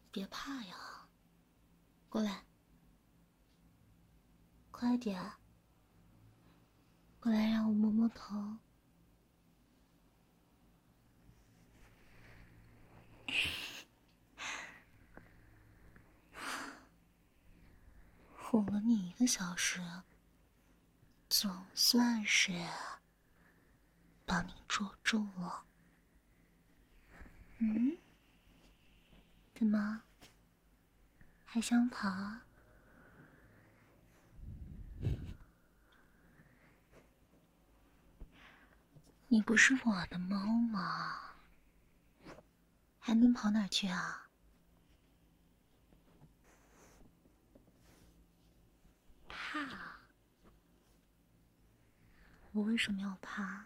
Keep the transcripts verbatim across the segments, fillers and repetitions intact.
别怕呀，过来，快点，过来让我摸摸头。哄了你一个小时，总算是把你捉住了。嗯？怎么？还想跑啊？你不是我的猫吗？还能跑哪儿去啊？怕？我为什么要怕？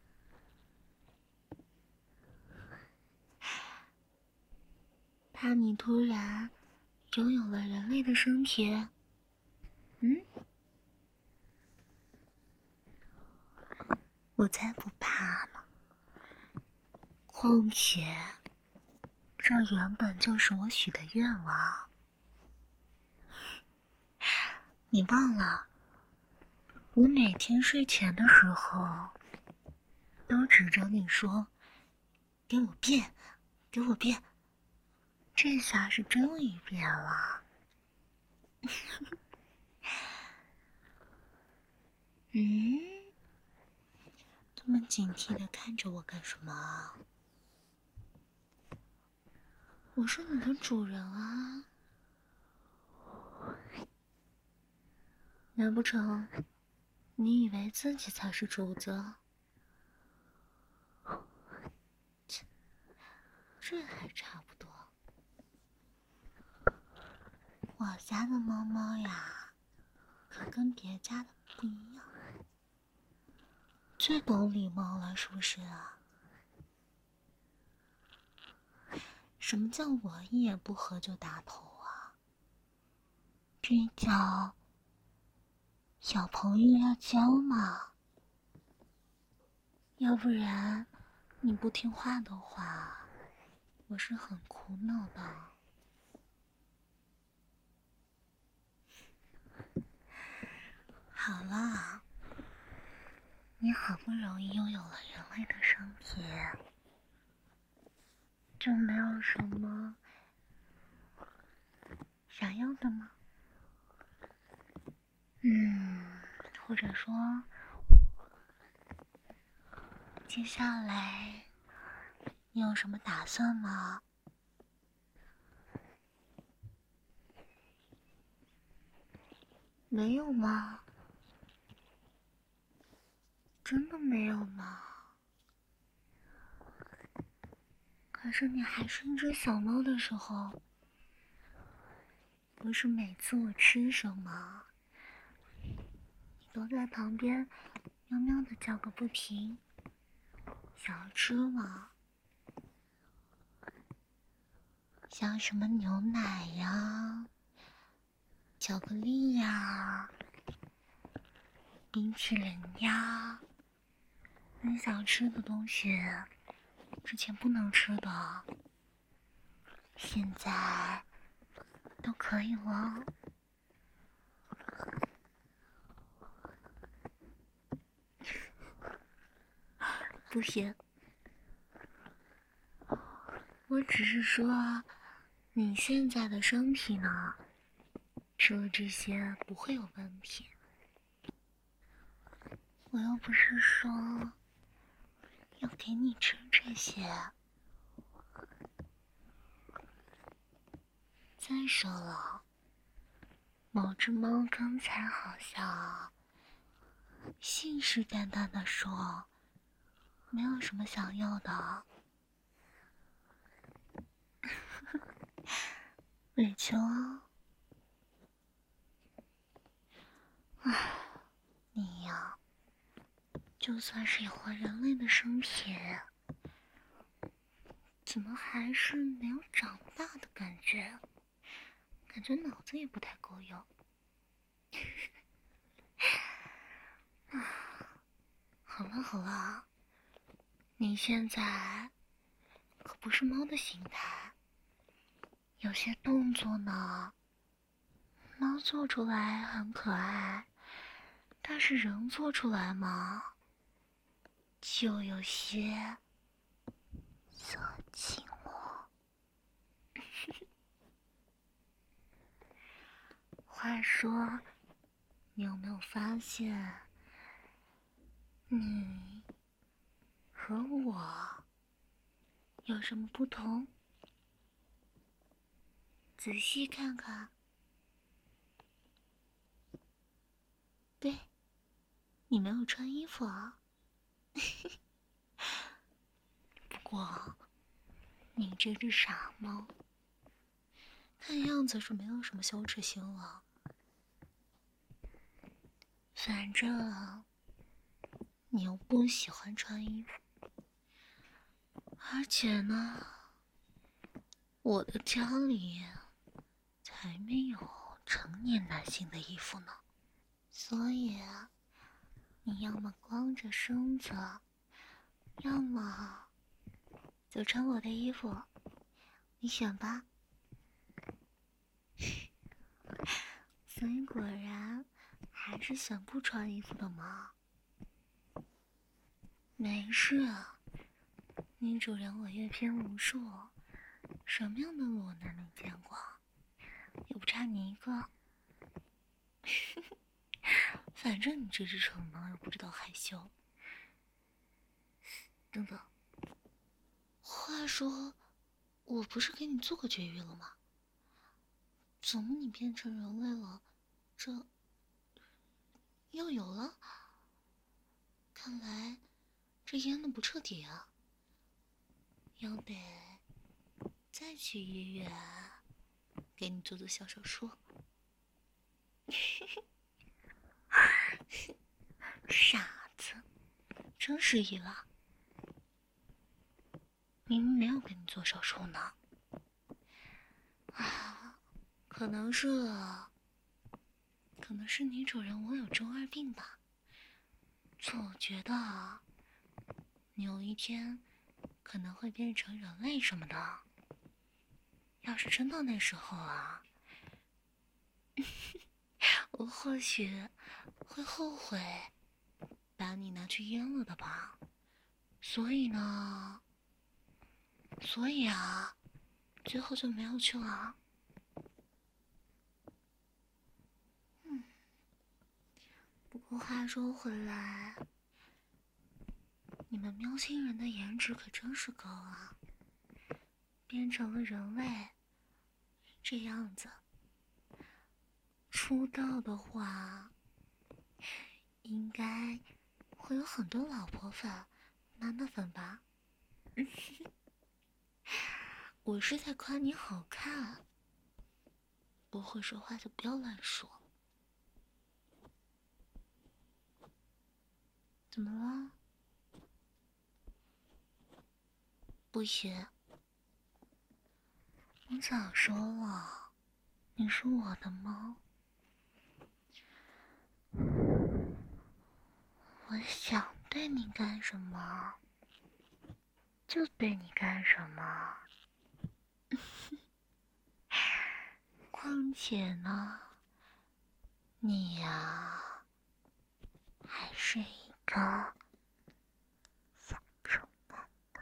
怕你突然拥有了人类的身体？嗯？我才不怕呢。况且，这原本就是我许的愿望。你忘了，我每天睡前的时候，都指着你说：“给我变，给我变。”这下是终于变了。嗯？这么警惕地看着我干什么啊？我是你的主人啊，难不成你以为自己才是主子？切，这还差不多。我家的猫猫呀，可跟别家的不一样，最懂礼貌了，是不是啊？什么叫我一言不合就打头啊？这叫小朋友要教嘛，要不然你不听话的话，我是很苦恼的。好了，你好不容易拥有了人类的身体，就没有什么想要的吗？嗯，或者说，接下来你有什么打算吗？没有吗？真的没有吗？可是你还是一只小猫的时候，不是每次我吃什么，你都在旁边喵喵的叫个不停，想要吃吗？像什么牛奶呀、巧克力呀、冰淇淋呀，你想吃的东西，之前不能吃的，现在都可以了。不行，我只是说，你现在的身体呢，吃了这些不会有问题。我又不是说要给你吃这些。再说了，某只猫刚才好像信誓旦旦的说，没有什么想要的。委屈了。唉，你呀，就算是有了人类的身体，怎么还是没有长大的感觉？感觉脑子也不太够用。好了好了，你现在可不是猫的形态， 有些动作呢，猫做出来很可爱，但是人做出来嘛，就有些色情了。话说，你有没有发现，你和我有什么不同？仔细看看。对，你没有穿衣服啊。不过，你这只傻猫，看样子是没有什么羞耻心了。反正你又不喜欢穿衣服，而且呢，我的家里才没有成年男性的衣服呢，所以你要么光着身子，要么就穿我的衣服，你选吧。所以果然还是选不穿衣服的嘛。没事，女主人我阅片无数，什么样的裸男没见过，又不差你一个。反正你这只丑猫又不知道害羞。等等，话说，我不是给你做过绝育了吗？怎么你变成人类了？这又有了？看来这阉的不彻底啊，要得再去医院给你做做小手术。傻子，真失忆了。明明没有给你做手术呢。啊，可能是，可能是女主人我有中二病吧。总觉得你有一天可能会变成人类什么的。要是真到那时候啊，我或许会后悔把你拿去阉了的吧。所以呢，所以啊，最后就没有去了。嗯，不过话说回来，你们喵星人的颜值可真是高啊！变成了人类，这样子出道的话，应该会有很多老婆粉、男的粉吧？我是在夸你好看，不会说话就不要乱说。怎么了？不行，我早说了，你是我的猫，我想对你干什么就对你干什么。况且呢，你呀，还是一个小丑男的。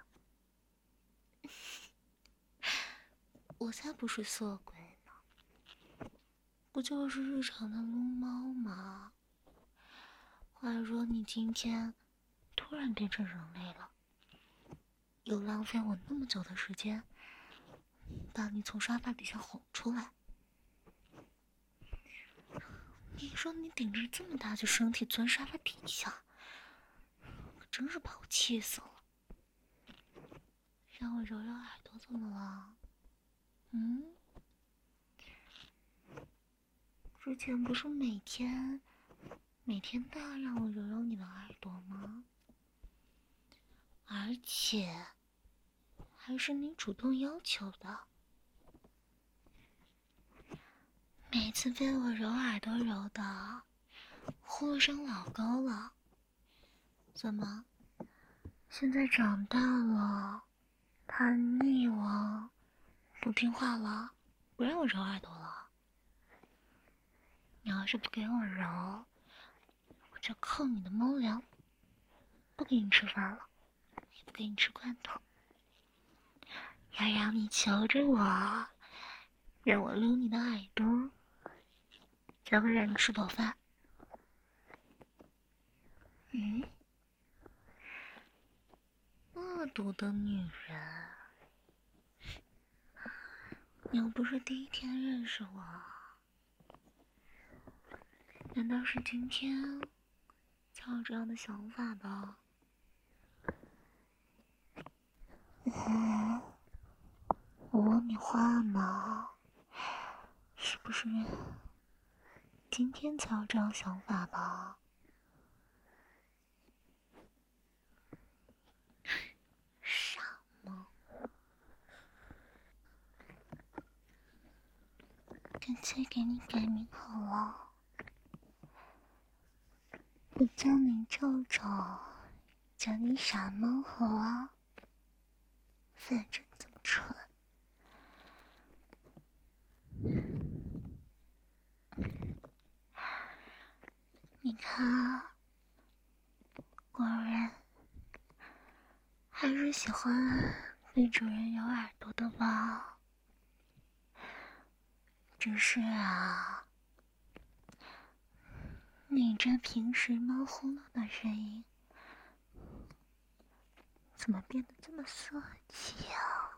我才不是色鬼呢，不就是日常的撸猫吗？话说你今天突然变成人类了，又浪费我那么久的时间把你从沙发底下哄出来，你说你顶着这么大的身体钻沙发底下，可真是把我气死了。让我揉揉耳朵怎么了？嗯？之前不是每天每天都要让我揉揉你的耳朵吗？而且还是你主动要求的。每次被我揉耳朵揉的呼噜声老高了。怎么现在长大了叛逆了不听话了？ 不让我揉耳朵了。你要是不给我揉，我就扣你的猫粮，不给你吃饭了，也不给你吃罐头，要让你求着我，让我撸你的耳朵，才会让你吃饱饭。嗯，恶毒的女人，你又不是第一天认识我，难道是今天才有这样的想法吧？嗯，我问你话呢，是不是今天才有这样想法吧？傻吗？干脆给你改名好了，不叫你臭臭，叫你傻猫好了，反正这么蠢。你看，果然还是喜欢被主人咬耳朵的吧？只是啊，你这平时猫呼噜的声音，怎么变得这么色气啊？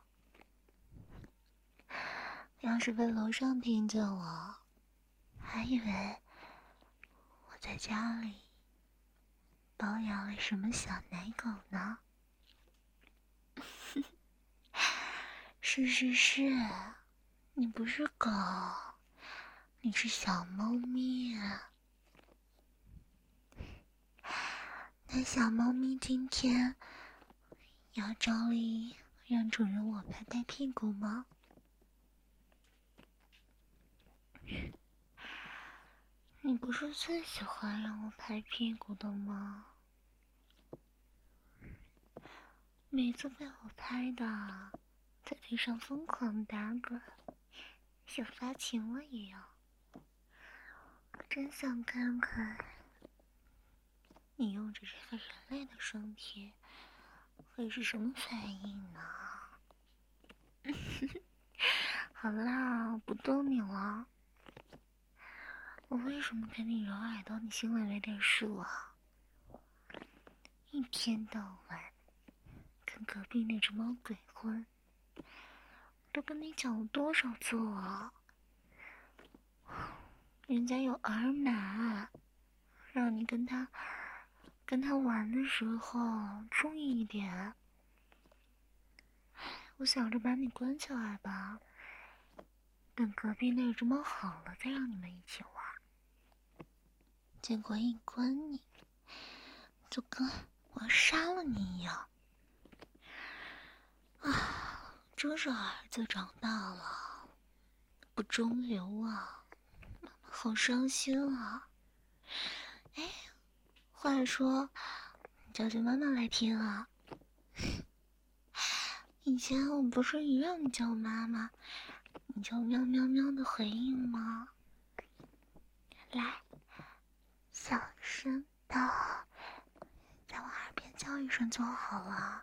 要是被楼上听见了，还以为我在家里包养了什么小奶狗呢。是是是，你不是狗，你是小猫咪啊。那小猫咪今天要照例让主人我拍拍屁股吗？你不是最喜欢让我拍屁股的吗？每次被我拍的，在地上疯狂打滚，像发情了一样。我真想看看你用着这个人类的身体会是什么反应呢？好啦，不逗你了。我为什么给你揉耳朵，你心里没点数啊？一天到晚跟隔壁那只猫鬼混，都跟你讲了多少次了？人家有耳满，让你跟他跟他玩的时候注意一点。我想着把你关起来吧，等隔壁那只猫好了再让你们一起玩。结果一关你，就跟我要杀了你一样。啊，这是儿子长大了，不中留啊，妈妈好伤心啊。哎，话说，叫叫妈妈来听啊。以前我不是一让你叫妈妈，你就喵喵喵的回应吗？来，小声的，在我耳边叫一声就好了。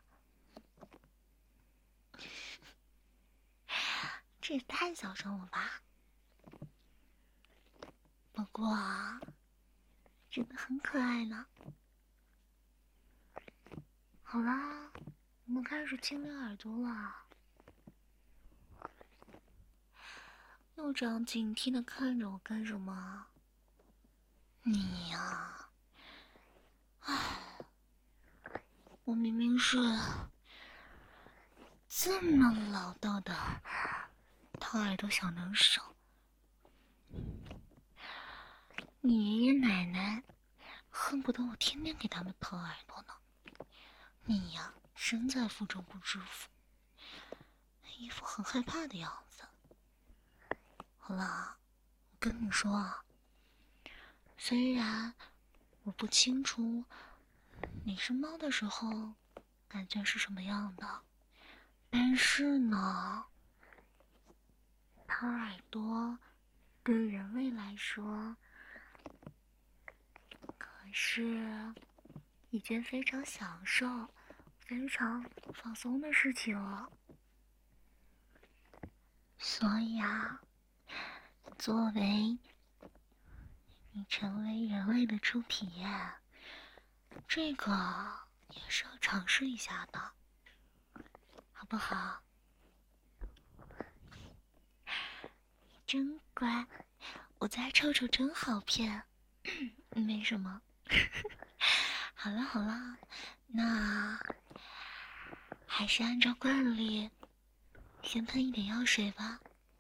这也太小声了吧？不过啊，真的很可爱呢。好啦，我们开始清理耳朵了。又这样警惕的看着我干什么？你呀，唉，我明明是这么老道的掏耳朵小能手，你爷爷奶奶恨不得我天天给他们掏耳朵呢。你呀，身在福中不知福，一副很害怕的样子。好了，我跟你说啊，虽然我不清楚你是猫的时候感觉是什么样的，但是呢，掏掏耳朵，对人类来说，可是一件非常享受、非常放松的事情了。所以啊，作为你成为人类的初体验，这个也是要尝试一下的，好不好？真乖，我家臭臭真好骗。没什么。好了好了，那还是按照惯例，先喷一点药水吧。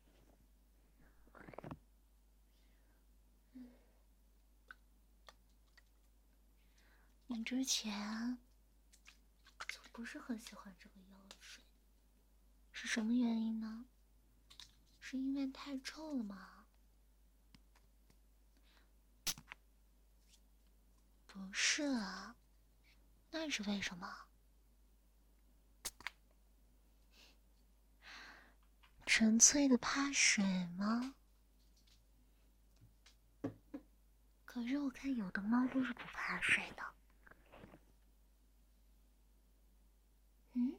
你之前就不是很喜欢这个药水，是什么原因呢？是因为太臭了吗？不是啊，那是为什么？纯粹的怕水吗？可是我看有的猫都是不怕水的。嗯？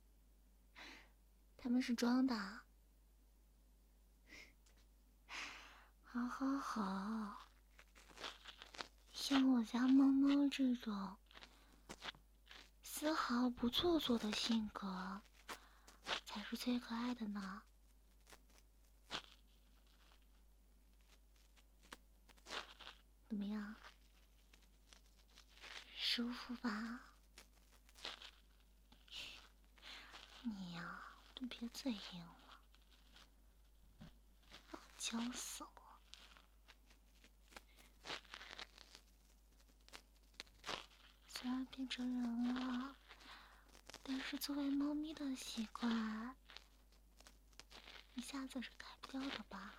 他们是装的啊。好好好，像我家猫猫这种丝毫不做作的性格，才是最可爱的呢。怎么样？舒服吧？你呀，都别嘴硬了，老娇死我。虽然变成人了，但是作为猫咪的习惯，一下子是改不掉的吧？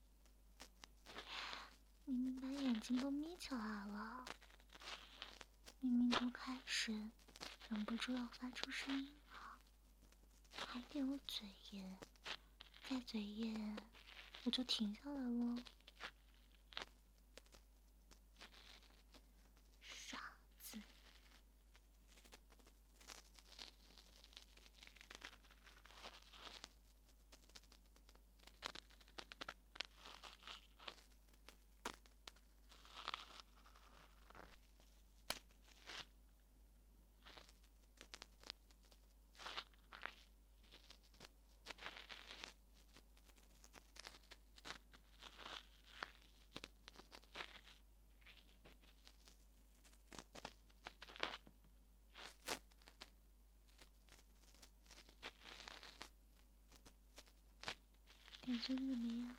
明明把眼睛都眯起来了，明明都开始忍不住要发出声音了，还给我嘴硬，再嘴硬我就停下来了。傻子。感觉怎么样？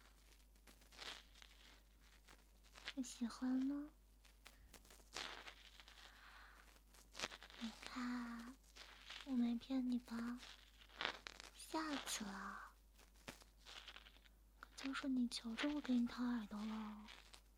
你喜欢吗？你看，我没骗你吧？下次啊，可就是你求着我给你掏耳朵了。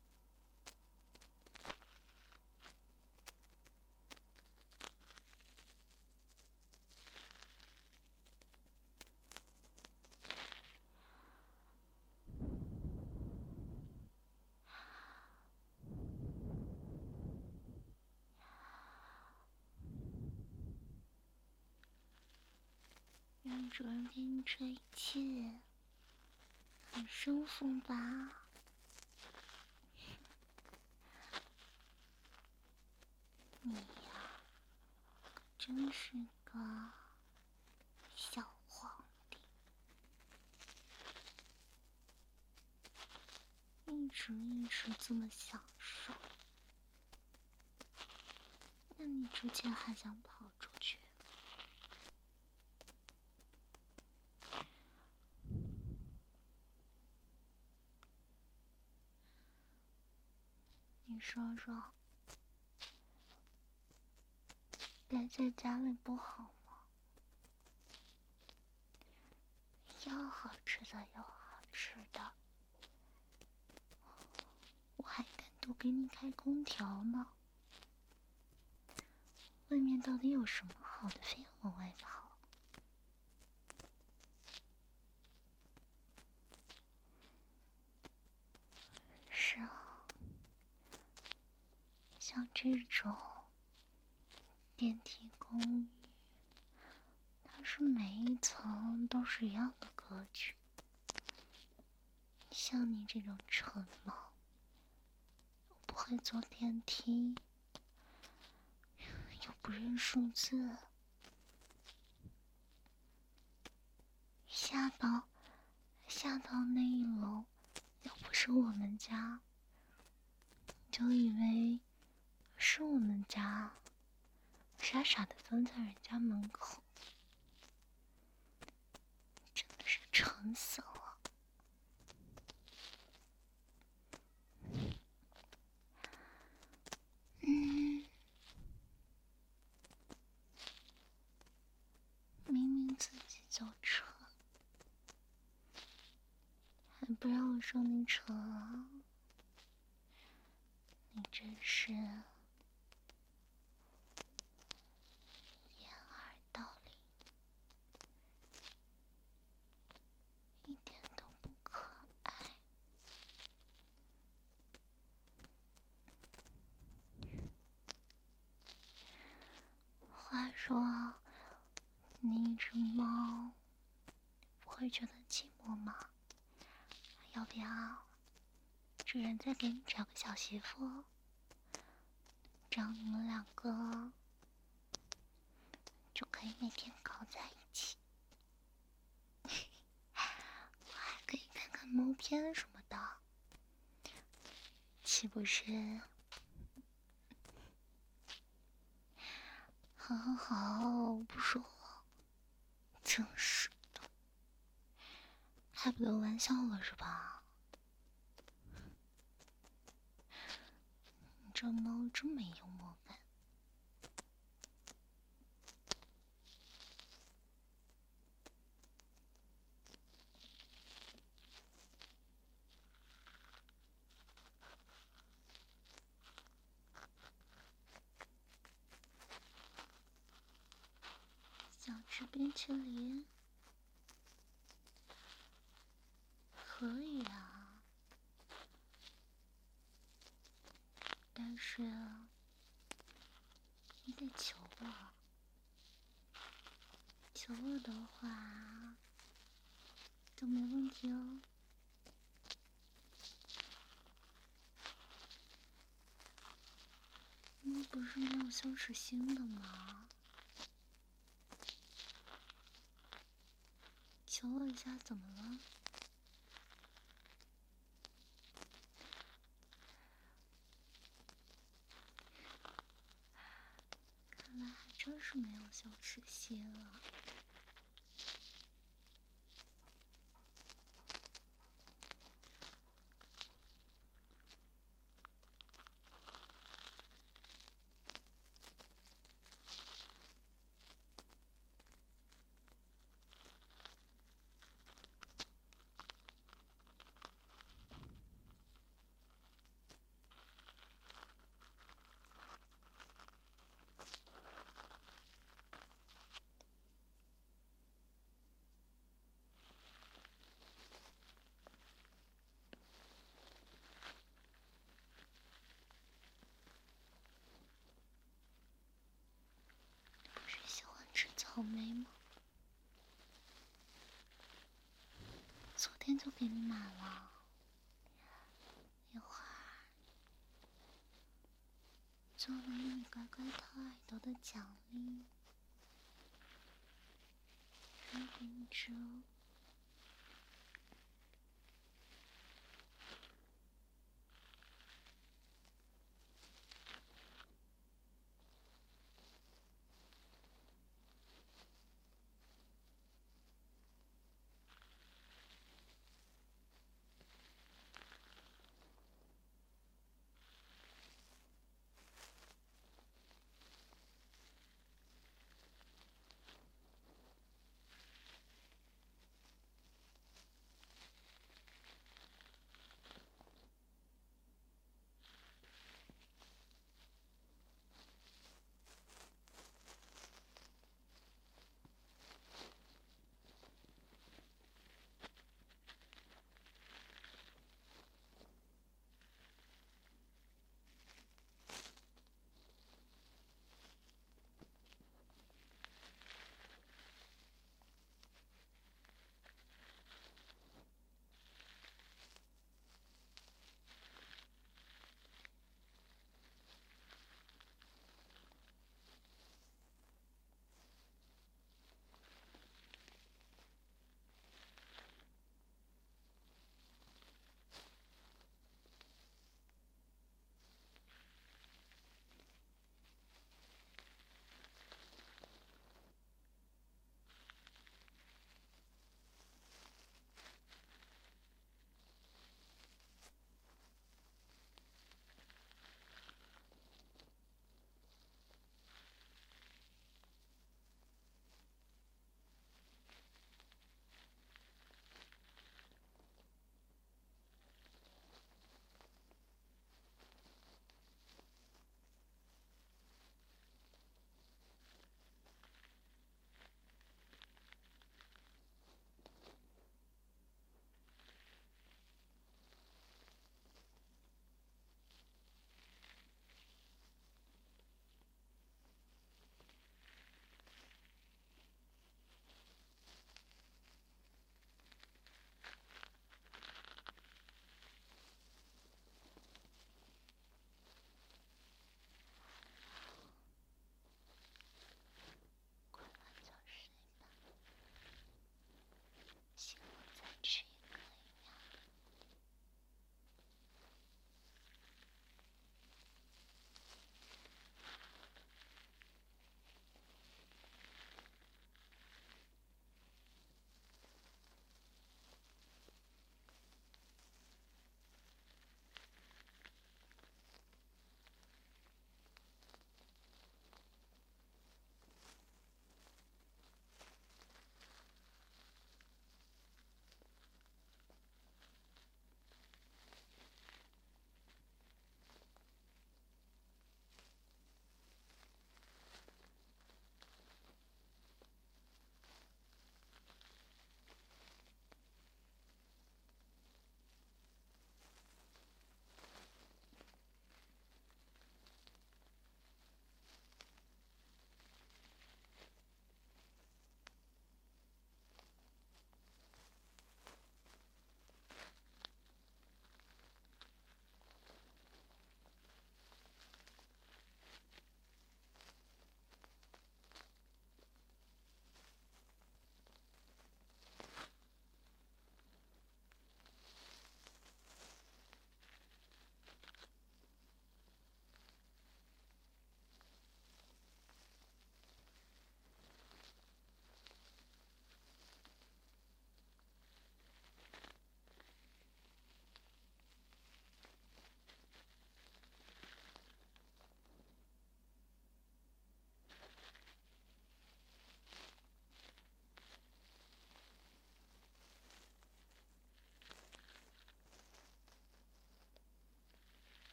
让主人给你吹气，很舒服吧？你呀，可真是个小皇帝，一直一直这么享受。那你之前还想跑出去？你说说，待在家里不好吗？又好吃的又好吃的，我还单独给你开空调呢。外面到底有什么好的非要往外跑？ 像这种电梯公寓，它是每一层都是一样的格局。像你这种蠢猫，不会坐电梯，又不认数字，下到下到那一楼，又不是我们家，就以为是我们家，傻傻的蹲在人家门口，真的是蠢死了。嗯，明明自己就蠢，还不让我说你蠢啊！你真是掩耳盗铃，一点都不可爱。话说，你一只猫不会觉得寂寞吗？要不要主人再给你找个小媳妇，这样你们两个就可以每天搞在一起。我还可以看看猫片什么的，岂不是？好好好，不说了，真是的，开不得玩笑了是吧？你这猫真没幽默感。想吃冰淇淋？可以啊，但是你得求我，求我的话就没问题哦。你不是没有羞耻心的吗？求我一下怎么了？看来还真是没有羞耻心了。不是喜欢吃草莓吗？昨天就给你买了，一会儿作为你乖乖掏耳朵的奖励，让给你吃哦。